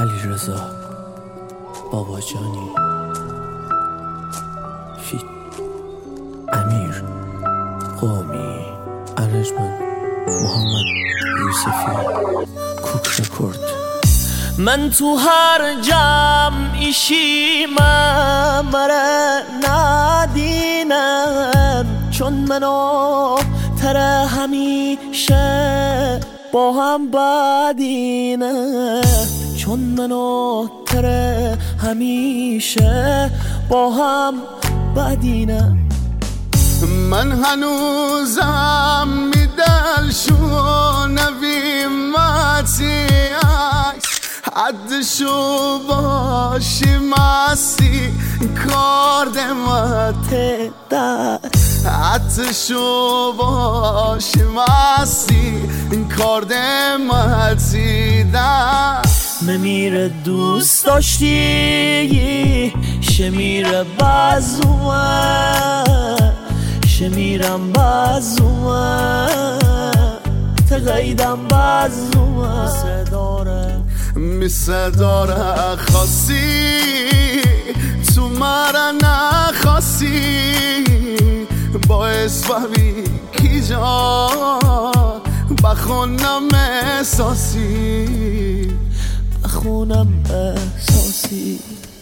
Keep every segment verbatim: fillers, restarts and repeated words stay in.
علیرضا باباجانی فیت امیر قومی ارجمند محمد یوسفی کوک رکورد. من تو هر جمعیشی من مره ندینم، چون منو تره همیشه با هم بدینه، چون منو تره همیشه با هم بدینه. من هنوزم میدل شو نویمتی عکس حدشو باشی مستی کار دمته در حدشو باشی مستی کار دمتی در. ممیره دوست داشتی شمیره بازوه، شمیرم بازوه تقیدم بازوه. میسه داره میسه داره خاصی تو مرا نخواستی، باعث ببی کی جا بخونم احساسی، بخونم احساسی.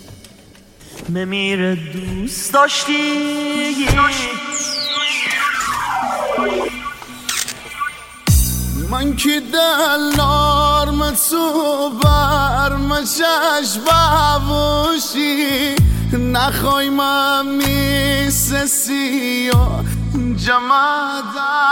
ممیره دوست داشتی من که دلارم تو برم چشم بوشی، نخوای من میسسی و جمع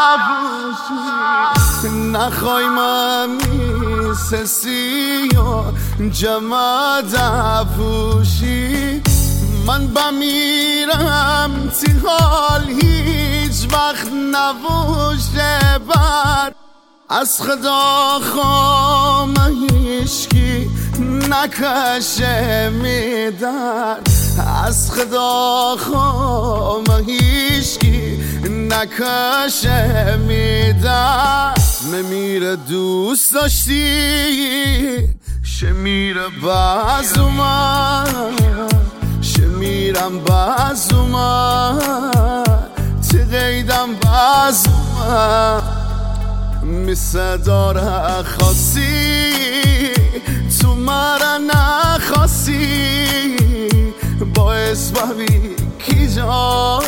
دبوشی، نخوای من میسسی و جمع دبوشی. من بمیرم تی حال هیچ وقت نبوشه بر، از خدا خوام هیچکی نکشه میدن، از خدا خوام هیچکی نکشه میدن. ممیره دوست داشتی شمیره بازو من، شمیرم بازو من تقیدم بازو من. میسه داره خاصی تو مرا نخواستی، باعث ببی کی جا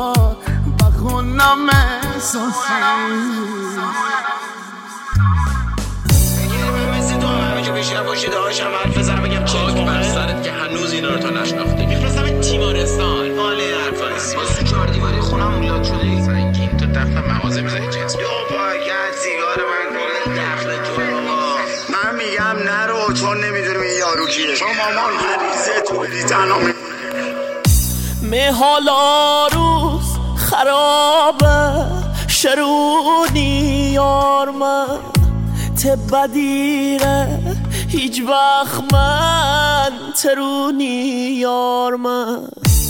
بخونم احساسی. بیشتر باشی داشتم حرف بزنم بگم چاک بر سرت که هنوز اینا رو تا نشناختی. میفرستم تیمارستان حاله حرفای با سو چهار دیواری خونم لاک شده سنگین تو دفعه مغازه میزنی جنس بیا باید سیگار من کل دخل تو بابا. من میگم نرو چون نمیدونم این یارو کیه، چون مامان حدیثه تو بدی تنها می حالا روز خرابه شرونی یار من تبدیره هیچ وقت من ترونی یار من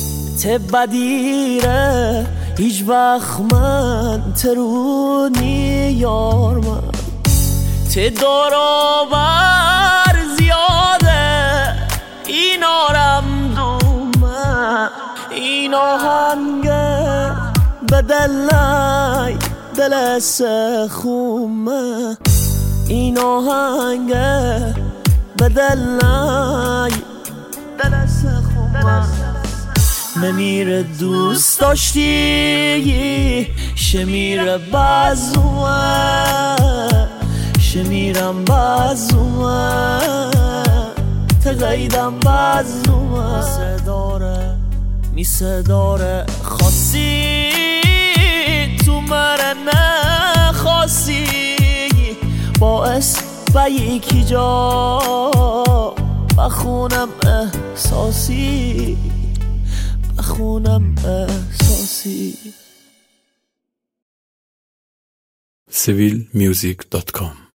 تبدیره هیچ وقت من ترونی یار من. ته داراور زیاده این آرم دومه، این آهنگه به دلای دل سخومه، این آهنگه به دلای دل سخومه. ممیره دوست داشتی شمیره بازوه، شمیرم بازوه تقیدم بازوه. میسه داره میسه داره خاصی تو مرا نخواستی، باعث به یکی جا بخونم احساسی، بخونم احساسی. سویل میوزیک دات کام